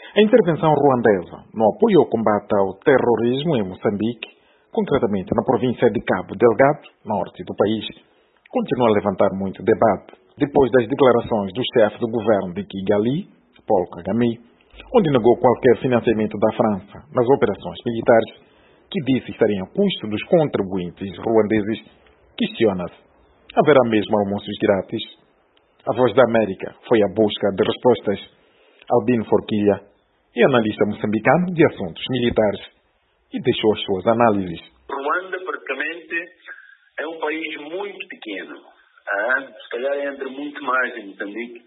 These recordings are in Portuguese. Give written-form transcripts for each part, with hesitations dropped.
A intervenção ruandesa no apoio ao combate ao terrorismo em Moçambique, concretamente na província de Cabo Delgado, norte do país, continua a levantar muito debate depois das declarações do chefe do governo de Kigali, Paul Kagame, onde negou qualquer financiamento da França nas operações militares, que disse estarem a custo dos contribuintes ruandeses. Questiona-se: haverá mesmo almoços grátis? A Voz da América foi à busca de respostas. Albino Forquilha é analista moçambicano de assuntos militares e deixou as suas análises. Ruanda, praticamente, é um país muito pequeno. Se calhar entra muito mais em Moçambique.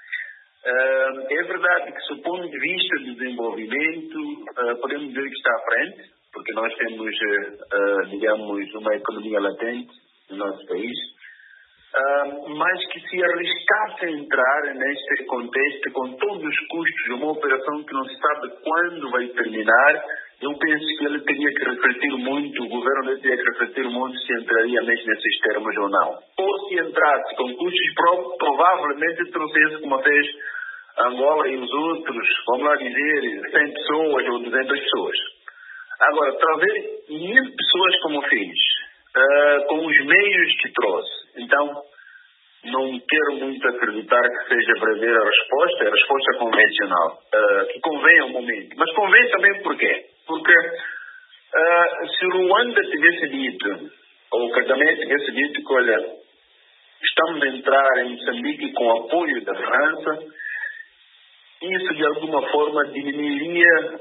É verdade que, do ponto de vista do desenvolvimento, podemos dizer que está à frente, porque nós temos, digamos, uma economia latente no nosso país, mas que se arriscasse a entrar neste contexto com todos os custos de uma operação que não se sabe quando vai terminar, eu penso que ele teria que refletir muito, o governo teria que refletir muito se entraria mesmo nesses termos ou não. Ou se entrasse com custos provavelmente trouxesse, como fez Angola e os outros, vamos lá dizer, 100 pessoas ou 200 pessoas. Agora, trazer 1000 pessoas como fez, com os meios que trouxe, então não quero muito acreditar que seja verdadeira a resposta convencional, que convém ao momento. Mas convém também por quê? Porque se Ruanda tivesse dito, ou Kagame tivesse dito que, olha, estamos a entrar em Moçambique com o apoio da França, isso de alguma forma diminuiria,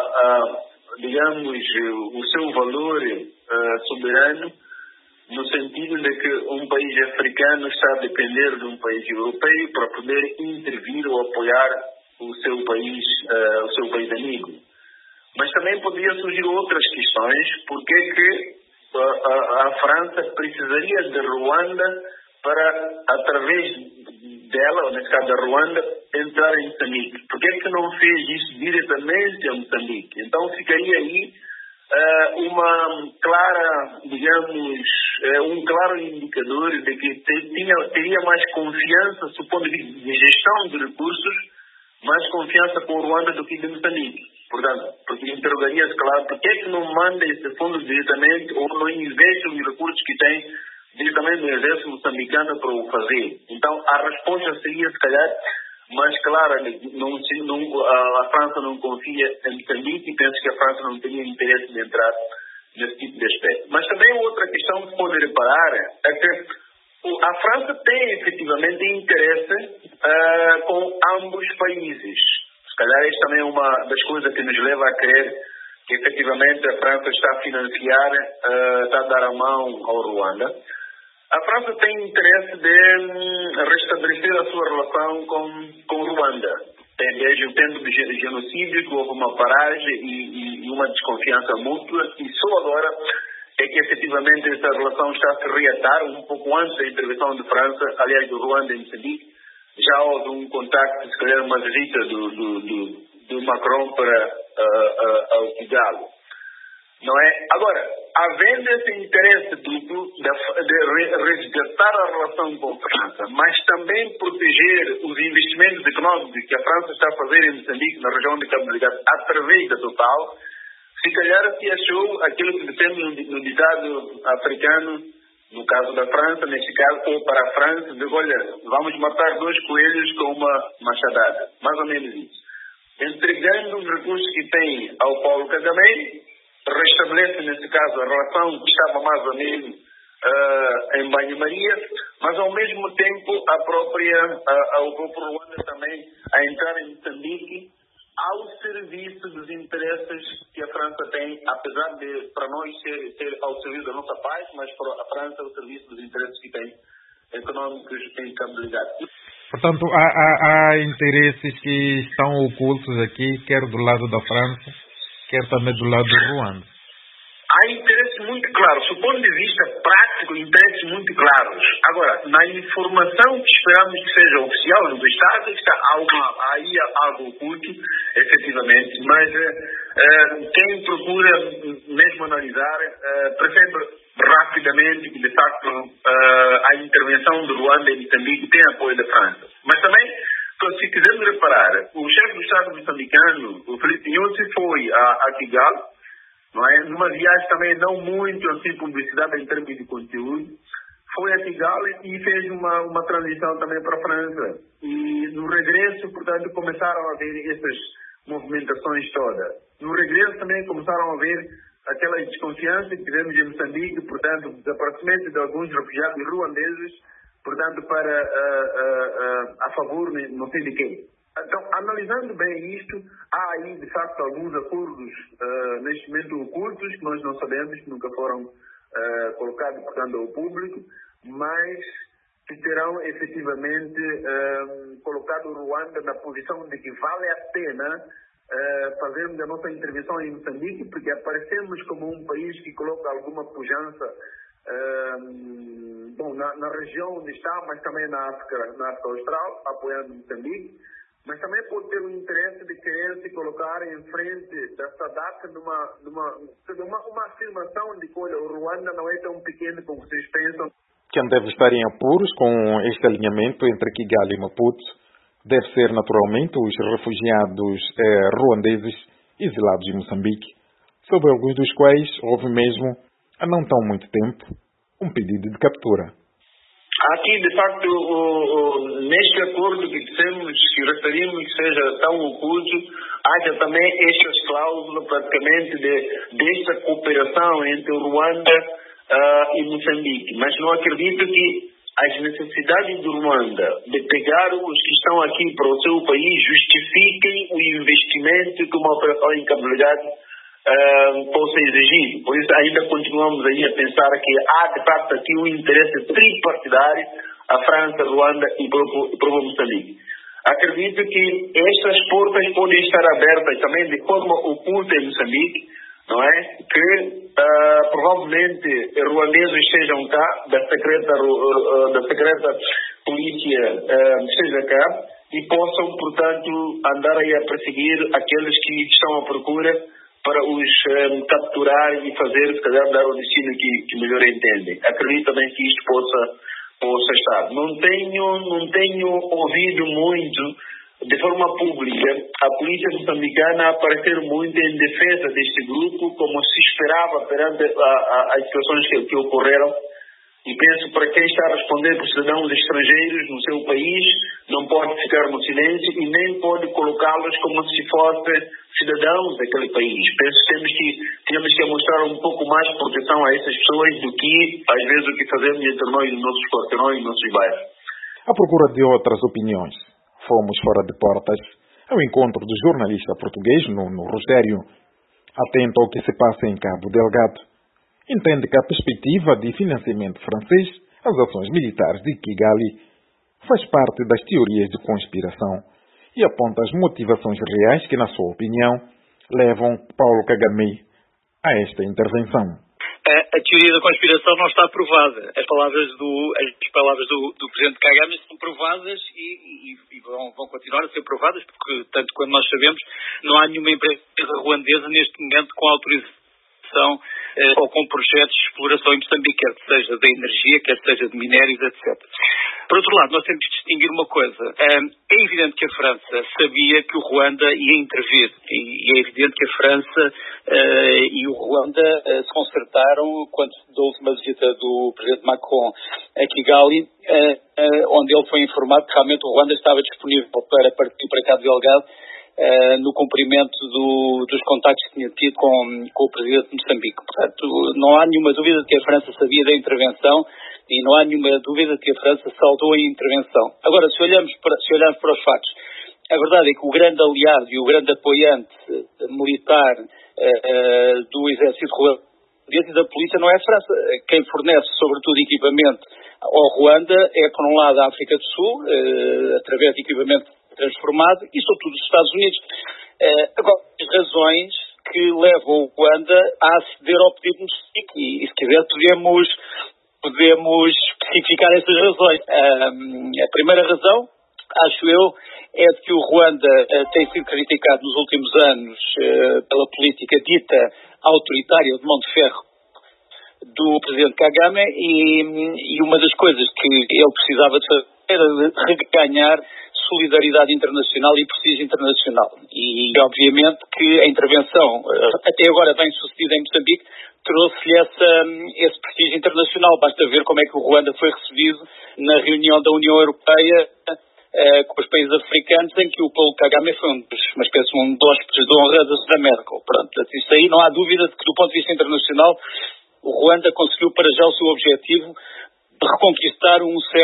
digamos, o seu valor soberano, no sentido de que um país africano está a depender de um país europeu para poder intervir ou apoiar o seu país amigo. Mas também poderiam surgir outras questões, porque é que a França precisaria de Ruanda para, através dela, ou nesse caso da Ruanda, entrar em Moçambique. Por que é que não fez isso diretamente a Moçambique? Então ficaria aí uma clara, digamos, um claro indicador de que teria mais confiança, supondo de gestão de recursos, mais confiança com o Ruanda do que de Moçambique. Portanto, porque interrogaria-se, claro, por que é que não manda esse fundo diretamente ou não investe os recursos que tem diretamente no exército moçambicano para o fazer. Então, a resposta seria, se calhar, mais clara. A França não confia em Moçambique e penso que a França não teria interesse de entrar nesse tipo de aspecto. Mas também outra questão que se pode reparar é que a França tem efetivamente interesse com ambos os países. Se calhar esta também é uma das coisas que nos leva a crer que efetivamente a França está a financiar, está a dar a mão ao Ruanda. A França tem interesse de restabelecer a sua relação com Ruanda. Desde o tempo do genocídio, que houve uma paragem e uma desconfiança mútua, e só agora é que efetivamente essa relação está a se reatar, um pouco antes da intervenção de França, aliás, do Ruanda em Moçambique. Já houve um contacto, se calhar uma visita do Macron para ao Kigali. Não é? Agora, havendo esse interesse duplo de resgatar a relação com a França, mas também proteger os investimentos econômicos que a França está a fazer em Moçambique, na região de Cabo Delgado, através da Total, se calhar se achou aquilo que dizemos no ditado africano, no caso da França, neste caso, ou para a França, de olha, vamos matar 2 coelhos com uma machadada. Mais ou menos isso. Entregando os recursos que tem ao Paulo Kagame, restabelece, nesse caso, a relação que estava mais ou menos em banho-maria, mas ao mesmo tempo o próprio Ruanda também a entrar em Moçambique ao serviço dos interesses que a França tem, apesar de para nós ser ao serviço da nossa paz, mas para a França ao serviço dos interesses que tem econômicos em Cabo Delgado. Portanto, há interesses que estão ocultos aqui, quer do lado da França, quer também do lado do Ruanda. Há interesses muito claros, do ponto de vista prático, interesses muito claros. Agora, na informação que esperamos que seja oficial dos Estados, está aí algo oculto, efetivamente, mas quem procura mesmo analisar, percebe rapidamente que, de facto, a intervenção do Ruanda e Moçambique tem apoio da França. Mas também se quisermos reparar, o chefe do Estado moçambicano, o Filipe Nyusi, foi a Kigali, não é? Numa viagem também não muito assim publicidade em termos de conteúdo, foi a Kigali e fez uma transição também para a França. E no regresso, portanto, começaram a haver essas movimentações todas. No regresso também começaram a haver aquela desconfiança que tivemos em Moçambique, portanto, desaparecimento de alguns refugiados ruandeses, portanto, a favor não sei de quem. Então, analisando bem isto, há aí, de facto, alguns acordos neste momento ocultos, que nós não sabemos, que nunca foram colocados, portanto, ao público, mas que terão efetivamente colocado o Ruanda na posição de que vale a pena fazermos a nossa intervenção em Moçambique, porque aparecemos como um país que coloca alguma pujança na região onde está, mas também na África Austral, apoiando Moçambique, mas também pode ter o interesse de querer se colocar em frente dessa data numa afirmação de que, olha, o Ruanda não é tão pequeno como vocês pensam. Quem deve estar em apuros com este alinhamento entre Kigali e Maputo deve ser naturalmente os refugiados ruandeses exilados em Moçambique, sobre alguns dos quais houve mesmo, há não tão muito tempo, um pedido de captura. Aqui, de facto, neste acordo que dissemos, que referimos que seja tão oculto, haja também estas cláusulas praticamente desta cooperação entre o Ruanda e Moçambique. Mas não acredito que as necessidades do Ruanda de pegar os que estão aqui para o seu país justifiquem o investimento que uma operação em Cabo Delgado possa exigir. Por isso ainda continuamos aí a pensar que há de facto aqui um interesse tripartidário, a França, Ruanda e próprio Moçambique. Acredito que estas portas podem estar abertas também de forma oculta em Moçambique, não é? Que provavelmente ruandeses estejam cá, da secreta polícia esteja cá e possam, portanto, andar aí a perseguir aqueles que estão à procura para os capturar e fazer, se calhar, dar o destino que melhor entendem. Acredito também que isto possa estar. Não tenho ouvido muito, de forma pública, a polícia moçambicana aparecer muito em defesa deste grupo, como se esperava perante as situações que ocorreram. E penso, para quem está a responder por cidadãos estrangeiros no seu país, não pode ficar no silêncio e nem pode colocá-los como se fossem cidadãos daquele país. Penso que temos que mostrar um pouco mais de proteção a essas pessoas do que, às vezes, o que fazemos entre nós, nos nossos quarteirões e nos nossos bairros. À procura de outras opiniões, fomos fora de portas ao encontro do jornalista português no Rogério, atento ao que se passa em Cabo Delgado. Entende que a perspectiva de financiamento francês às ações militares de Kigali faz parte das teorias de conspiração e aponta as motivações reais que, na sua opinião, levam Paulo Kagame a esta intervenção. A teoria da conspiração não está provada. As palavras do Presidente Kagame são provadas e vão continuar a ser provadas, porque, tanto quanto nós sabemos, não há nenhuma empresa ruandesa neste momento com autorização ou com projetos de exploração em Moçambique, quer seja da energia, quer seja de minérios, etc. Por outro lado, nós temos de distinguir uma coisa. É evidente que a França sabia que o Ruanda ia intervir e é evidente que a França e o Ruanda se concertaram quando da última visita do Presidente Macron a Kigali, onde ele foi informado que realmente o Ruanda estava disponível para partir para Cabo Delgado no cumprimento dos contactos que tinha tido com o Presidente de Moçambique. Portanto, não há nenhuma dúvida de que a França sabia da intervenção e não há nenhuma dúvida de que a França saudou a intervenção. Agora, se olharmos para os factos, a verdade é que o grande aliado e o grande apoiante militar do exército ruandês e da polícia não é a França. Quem fornece, sobretudo, equipamento ao Ruanda é, por um lado, a África do Sul, através de equipamento transformado, e sobretudo os Estados Unidos. Agora, as razões que levam o Ruanda a aceder ao pedido de Moçambique, e se quiser podemos especificar essas razões. A primeira razão, acho eu, é de que o Ruanda tem sido criticado nos últimos anos pela política dita autoritária de mão de ferro do Presidente Kagame e uma das coisas que ele precisava de fazer era reganhar solidariedade internacional e prestígio internacional. E, obviamente, que a intervenção, até agora bem sucedida em Moçambique, trouxe-lhe esse prestígio internacional. Basta ver como é que o Ruanda foi recebido na reunião da União Europeia com os países africanos, em que o Paulo Kagame foi uma espécie de um hóspedes de honra da Merkel. Pronto, isso aí não há dúvida de que, do ponto de vista internacional, o Ruanda conseguiu para já o seu objetivo de reconquistar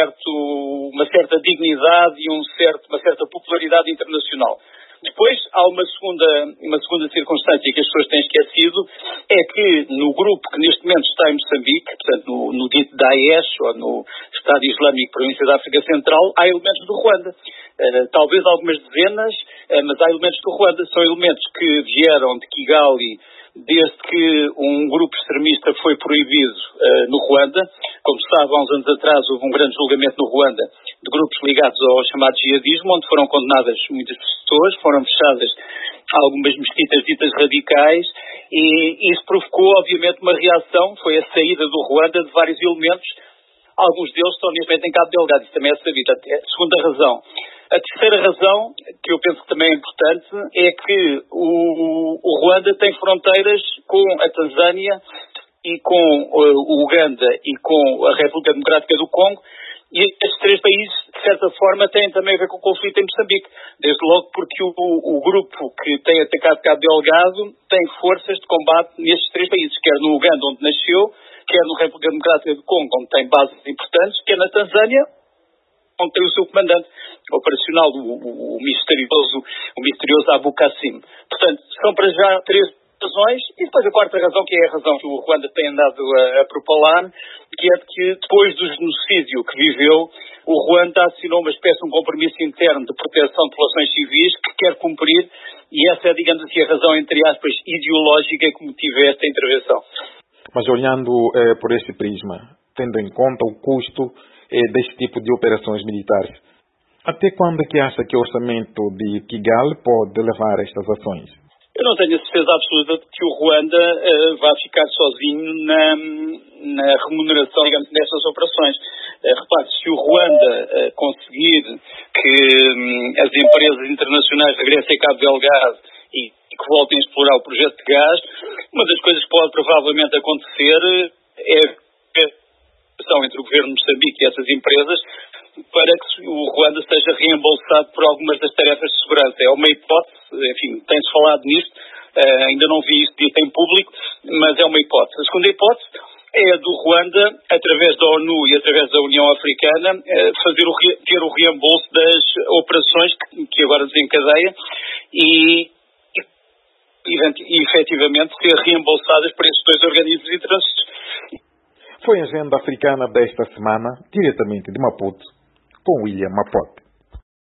uma certa dignidade e uma certa popularidade internacional. Depois, há uma segunda circunstância que as pessoas têm esquecido, é que no grupo que neste momento está em Moçambique, portanto no dito Daesh, ou no Estado Islâmico Província da África Central, há elementos do Ruanda. Talvez algumas dezenas, mas há elementos do Ruanda. São elementos que vieram de Kigali desde que um grupo extremista foi proibido no Ruanda. Como se sabe, há uns anos atrás houve um grande julgamento no Ruanda de grupos ligados ao chamado jihadismo, onde foram condenadas muitas pessoas, foram fechadas algumas mesquitas ditas radicais, e isso provocou, obviamente, uma reação. Foi a saída do Ruanda de vários elementos. Alguns deles estão neste momento em Cabo Delgado, isso também é sabido. A segunda razão. A terceira razão, que eu penso que também é importante, é que o Ruanda tem fronteiras com a Tanzânia e com o Uganda e com a República Democrática do Congo, e estes três países, de certa forma, têm também a ver com o conflito em Moçambique. Desde logo porque o grupo que tem atacado Cabo Delgado tem forças de combate nestes três países, quer no Uganda, onde nasceu, quer na República Democrática do Congo, onde tem bases importantes, quer na Tanzânia, onde tem o seu comandante operacional, o misterioso Abu Qasim. Portanto, são para já três razões, e depois a quarta razão, que é a razão que o Ruanda tem andado a propalar, que é que depois do genocídio que viveu, o Ruanda assinou uma espécie de um compromisso interno de proteção de populações civis que quer cumprir, e essa é, digamos assim, a razão, entre aspas, ideológica que motiva esta intervenção. Mas olhando por este prisma, tendo em conta o custo deste tipo de operações militares, até quando é que acha que o orçamento de Kigali pode levar a estas ações? Eu não tenho a certeza absoluta de que o Ruanda vai ficar sozinho na remuneração, digamos, destas operações. Repare, se o Ruanda conseguir que as empresas internacionais regressem a Cabo Delgado e que voltem a explorar o projeto de gás, uma das coisas que pode provavelmente acontecer é a relação entre o governo de Moçambique e essas empresas para que o Ruanda seja reembolsado por algumas das tarefas de segurança. É uma hipótese, enfim, tem-se falado nisto, ainda não vi isto dito em público, mas é uma hipótese. A segunda hipótese é a do Ruanda, através da ONU e através da União Africana, ter o reembolso das operações que agora desencadeia e efetivamente ser reembolsadas por esses dois organismos internacionais. Foi a agenda africana desta semana, diretamente de Maputo, com William Mapote.